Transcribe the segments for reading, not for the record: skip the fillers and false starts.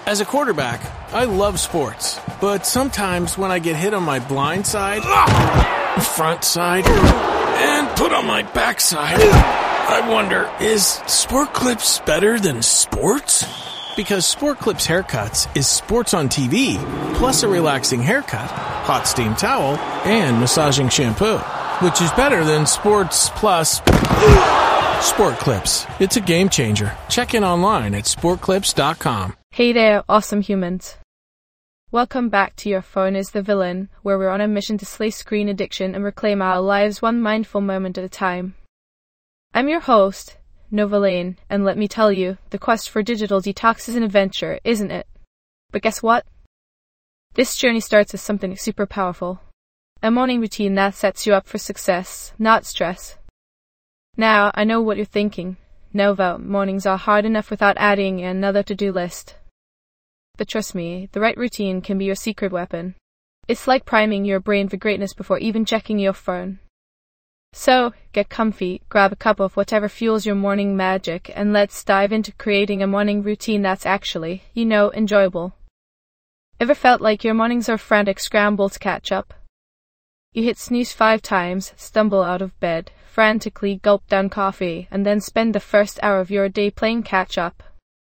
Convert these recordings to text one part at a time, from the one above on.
As a quarterback, I love sports, but sometimes when I get hit on my blind side, front side, and put on my backside, I wonder, is Sport Clips better than sports? Because Sport Clips haircuts is sports on TV, plus a relaxing haircut, hot steam towel, and massaging shampoo, which is better than sports plus Sport Clips. It's a game changer. Check in online at sportclips.com. Hey there, awesome humans. Welcome back to Your Phone is the Villain, where we're on a mission to slay screen addiction and reclaim our lives one mindful moment at a time. I'm your host, Nova Lane, and let me tell you, the quest for digital detox is an adventure, isn't it? But guess what? This journey starts with something super powerful. A morning routine that sets you up for success, not stress. Now, I know what you're thinking. Nova, mornings are hard enough without adding another to-do list. But trust me, the right routine can be your secret weapon. It's like priming your brain for greatness before even checking your phone. So, get comfy, grab a cup of whatever fuels your morning magic, and let's dive into creating a morning routine that's actually, enjoyable. Ever felt like your mornings are a frantic scramble to catch up? You hit snooze 5 times, stumble out of bed, frantically gulp down coffee, and then spend the first hour of your day playing catch-up.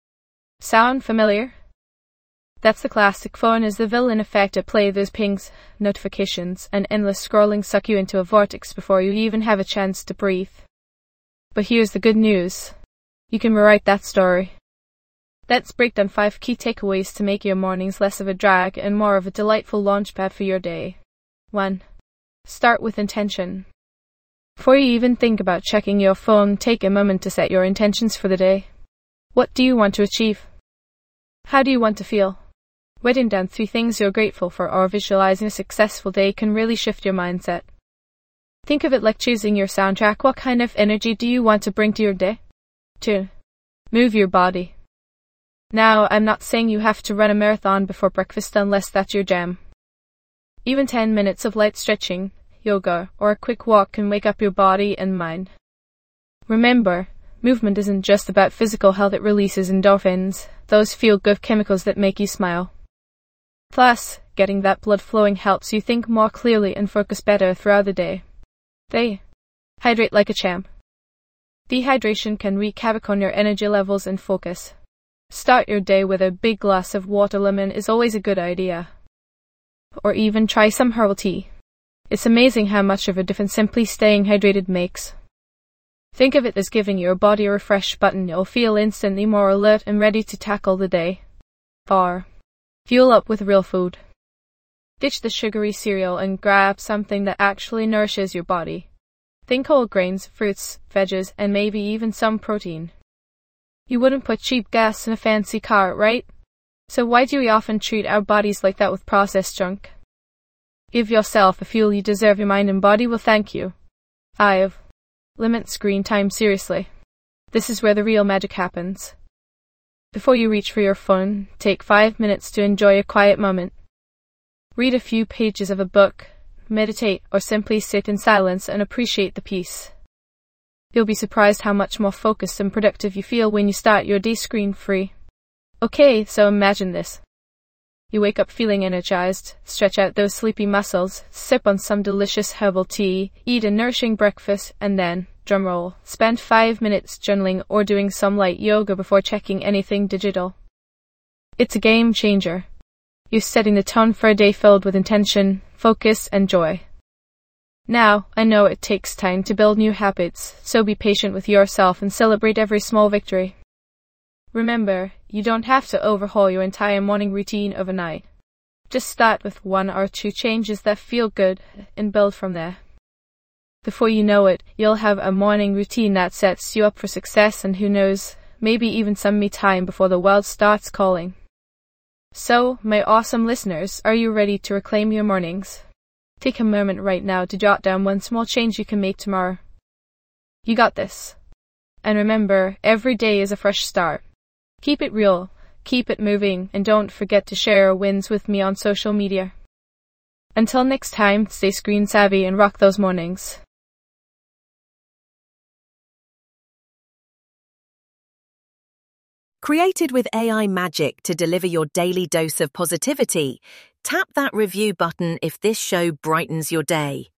Sound familiar? That's the classic phone is the villain effect at play. Those pings, notifications, and endless scrolling suck you into a vortex before you even have a chance to breathe. But here's the good news. You can rewrite that story. Let's break down 5 key takeaways to make your mornings less of a drag and more of a delightful launchpad for your day. 1. Start with intention. Before you even think about checking your phone, take a moment to set your intentions for the day. What do you want to achieve? How do you want to feel? Writing down 3 things you're grateful for or visualizing a successful day can really shift your mindset. Think of it like choosing your soundtrack. What kind of energy do you want to bring to your day? 2. Move your body. Now, I'm not saying you have to run a marathon before breakfast unless that's your jam. Even 10 minutes of light stretching, yoga, or a quick walk can wake up your body and mind. Remember, movement isn't just about physical health. It releases endorphins, those feel-good chemicals that make you smile. Plus, getting that blood flowing helps you think more clearly and focus better throughout the day. 3. Hydrate like a champ. Dehydration can wreak havoc on your energy levels and focus. Start your day with a big glass of water. Lemon is always a good idea. Or even try some herbal tea. It's amazing how much of a difference simply staying hydrated makes. Think of it as giving your body a refresh button. You'll feel instantly more alert and ready to tackle the day. 4. Fuel up with real food. Ditch the sugary cereal and grab something that actually nourishes your body. Think whole grains, fruits, veggies, and maybe even some protein. You wouldn't put cheap gas in a fancy car, right? So why do we often treat our bodies like that with processed junk? Give yourself the fuel you deserve. Your mind and body will thank you. 5. Limit screen time. Seriously. This is where the real magic happens. Before you reach for your phone, take 5 minutes to enjoy a quiet moment. Read a few pages of a book, meditate, or simply sit in silence and appreciate the peace. You'll be surprised how much more focused and productive you feel when you start your day screen-free. Okay, so imagine this. You wake up feeling energized, stretch out those sleepy muscles, sip on some delicious herbal tea, eat a nourishing breakfast, and then, drumroll, spend 5 minutes journaling or doing some light yoga before checking anything digital. It's a game changer. You're setting the tone for a day filled with intention, focus, and joy. Now, I know it takes time to build new habits, so be patient with yourself and celebrate every small victory. Remember, you don't have to overhaul your entire morning routine overnight. Just start with 1 or 2 changes that feel good and build from there. Before you know it, you'll have a morning routine that sets you up for success and who knows, maybe even some me time before the world starts calling. So, my awesome listeners, are you ready to reclaim your mornings? Take a moment right now to jot down 1 small change you can make tomorrow. You got this. And remember, every day is a fresh start. Keep it real, keep it moving, and don't forget to share your wins with me on social media. Until next time, stay screen savvy and rock those mornings. Created with AI magic to deliver your daily dose of positivity, tap that review button if this show brightens your day.